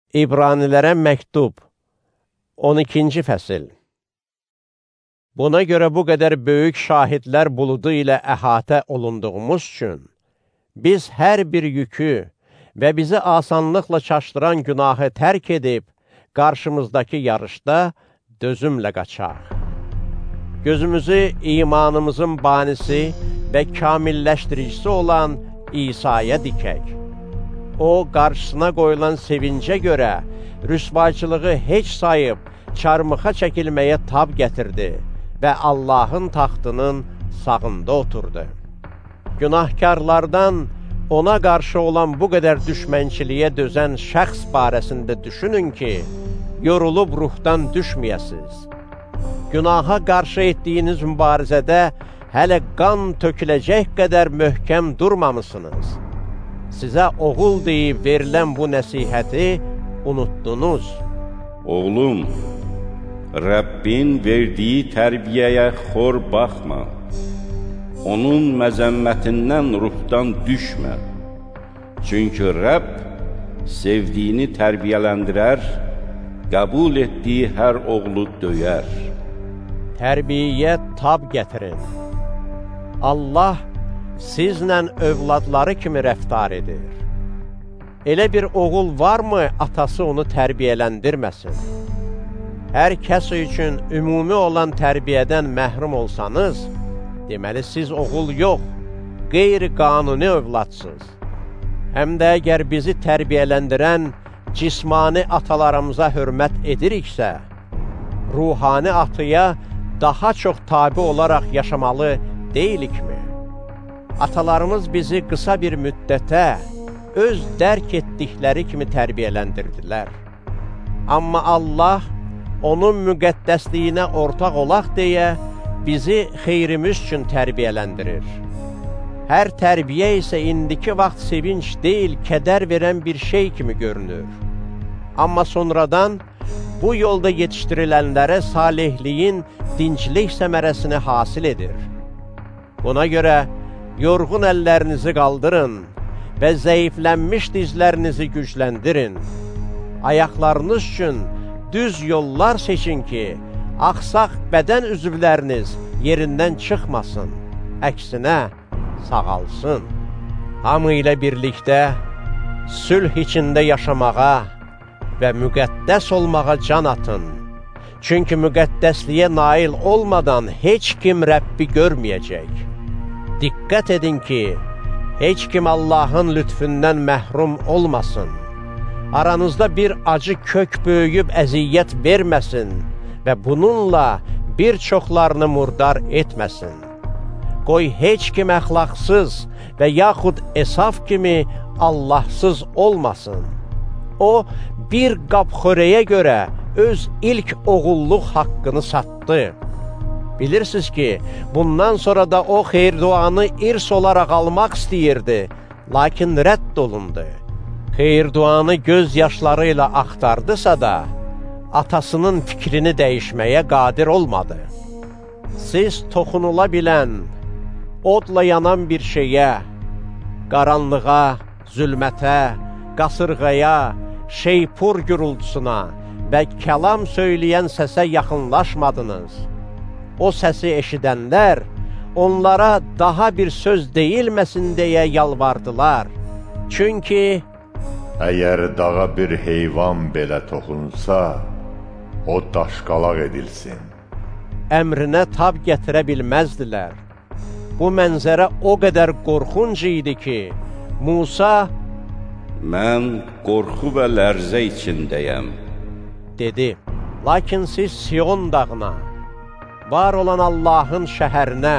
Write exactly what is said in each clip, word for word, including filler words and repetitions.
İbranilərə məktub, on ikinci fəsil. Buna görə bu qədər böyük şahidlər buludu ilə əhatə olunduğumuz üçün, biz hər bir yükü və bizi asanlıqla çaşdıran günahı tərk edib, qarşımızdakı yarışda dözümlə qaçaq. Gözümüzü imanımızın banisi və kamilləşdiricisi olan İsa'ya dikək. O, qarşısına qoyulan sevincə görə rüsvayçılığı heç sayıb çarmıxa çəkilməyə tab gətirdi və Allahın taxtının sağında oturdu. Günahkarlardan ona qarşı olan bu qədər düşmənçiliyə dözən şəxs barəsində düşünün ki, yorulub ruhdan düşməyəsiz. Günaha qarşı etdiyiniz mübarizədə hələ qan töküləcək qədər möhkəm durmamısınız. Sizə oğul deyib verilən bu nəsihəti unutdunuz. Oğlum, Rəbbin verdiyi tərbiyəyə xor baxma. Onun məzəmmətindən ruhdan düşmə. Çünki Rəbb sevdiyini tərbiyələndirər, qəbul etdiyi hər oğlu döyər. Tərbiyəyə tab gətirin. Allah sizlə övladları kimi rəftar edir. Elə bir oğul varmı, atası onu tərbiyələndirməsin? Hər kəs üçün ümumi olan tərbiyədən məhrum olsanız, deməli siz oğul yox, qeyri-qanuni övladsınız. Həm də əgər bizi tərbiyələndirən cismani atalarımıza hörmət ediriksə, ruhani atıya daha çox tabi olaraq yaşamalı deyilikmi? Atalarımız bizi qısa bir müddətə öz dərk etdikləri kimi tərbiyələndirdilər. Amma Allah onun müqəddəsliyinə ortaq olaq deyə bizi xeyrimiz üçün tərbiyələndirir. Hər tərbiyə isə indiki vaxt sevinç deyil, kədər verən bir şey kimi görünür. Amma sonradan bu yolda yetişdirilənlərə salihliyin dinclik səmərəsini hasil edir. Buna görə yorğun əllərinizi qaldırın və zəiflənmiş dizlərinizi gücləndirin. Ayaqlarınız üçün düz yollar seçin ki, axsaq bədən üzvləriniz yerindən çıxmasın, əksinə sağalsın. Hamı ilə birlikdə sülh içində yaşamağa və müqəddəs olmağa can atın. Çünki müqəddəsliyə nail olmadan heç kim Rəbbi görməyəcək. Diqqət edin ki, heç kim Allahın lütfündən məhrum olmasın. Aranızda bir acı kök böyüyüb əziyyət verməsin və bununla bir çoxlarını murdar etməsin. Qoy heç kim əxlaqsız və yaxud Esaf kimi Allahsız olmasın. O, bir qab xörəyə görə öz ilk oğulluq haqqını satdı. Bilirsiniz ki, bundan sonra da o xeyir-duanı irs olaraq almaq istəyirdi, lakin rədd olundu. Xeyir-duanı göz yaşları ilə axtardısa da, atasının fikrini dəyişməyə qadir olmadı. Siz toxunula bilən, odla yanan bir şeyə, qaranlığa, zülmətə, qasırğaya, şeypur gürültüsuna və kəlam söyləyən səsə yaxınlaşmadınız. O səsi eşidənlər onlara daha bir söz deyilməsin deyə yalvardılar. Çünki əgər dağa bir heyvan belə toxunsa, o daşqalaq edilsin. Əmrinə tab gətirə bilməzdilər. Bu mənzərə o qədər qorxunc idi ki, Musa, mən qorxu və lərzə içindəyəm, dedi. Lakin siz Sion dağına, var olan Allahın şəhərinə,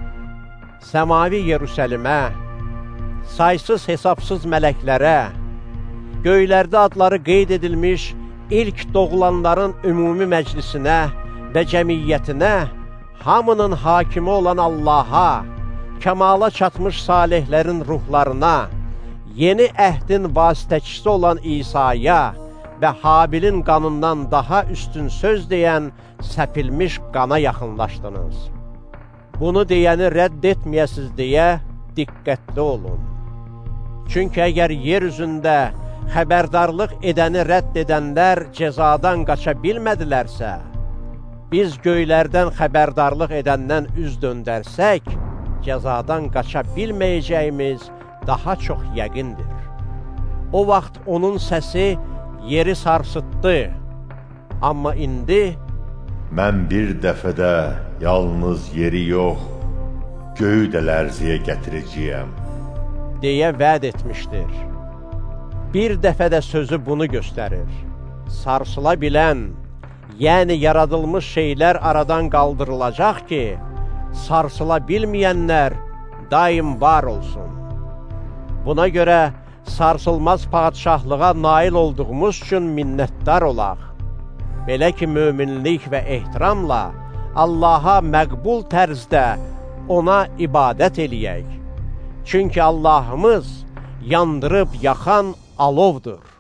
səmavi Yerusəlimə, saysız hesabsız mələklərə, göylərdə adları qeyd edilmiş ilk doğulanların ümumi məclisinə və cəmiyyətinə, hamının hakimi olan Allaha, kəmala çatmış salihlərin ruhlarına, yeni əhdin vasitəçisi olan İsa'ya və Habilin qanından daha üstün söz deyən səpilmiş qana yaxınlaşdınız. Bunu deyəni rədd etməyəsiz deyə diqqətli olun. Çünki əgər yer üzündə xəbərdarlıq edəni rədd edənlər cəzadan qaça bilmədilərsə, biz göylərdən xəbərdarlıq edəndən üz döndərsək, cəzadan qaça bilməyəcəyimiz daha çox yəqindir. O vaxt onun səsi yeri sarsıtdı, amma indi mən bir dəfədə yalnız yeri yox, göyü də lərziyə gətirəcəyəm deyə vəd etmişdir. Bir dəfədə sözü bunu göstərir. Sarsıla bilən, yəni yaradılmış şeylər aradan qaldırılacaq ki, sarsıla bilməyənlər daim var olsun. Buna görə sarsılmaz padşahlığa nail olduğumuz üçün minnətdar olaq. Belə ki, möminlik və ehtiramla Allaha məqbul tərzdə ona ibadət eləyək. Çünki Allahımız yandırıb yaxan alovdur.